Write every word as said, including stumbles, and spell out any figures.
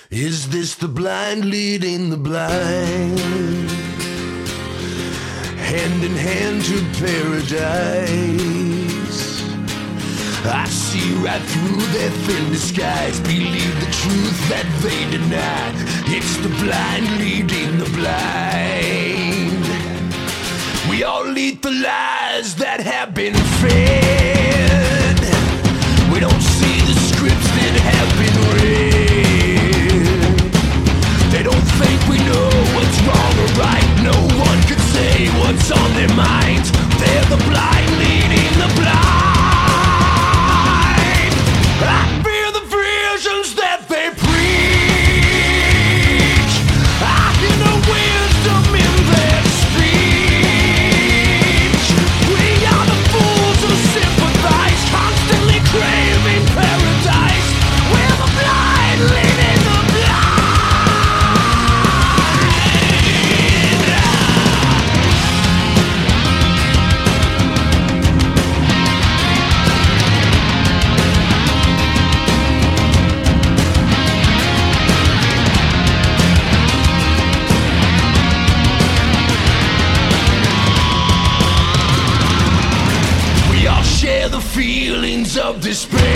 Is this the blind leading the blind? Hand in hand to paradise. I see right through their thin disguise. Believe the truth that they deny. It's the blind leading the blind. We all eat the lies that have been fed. We don't see the scripts that have been read. They don't think we know what's wrong or right. No one could say what's on their minds. They're the blind leading the blind. I fear the visions that they preach. I hear no wisdom in their speech. We are the fools who sympathize, constantly craving paradise. We're the blind leading the share the feelings of despair.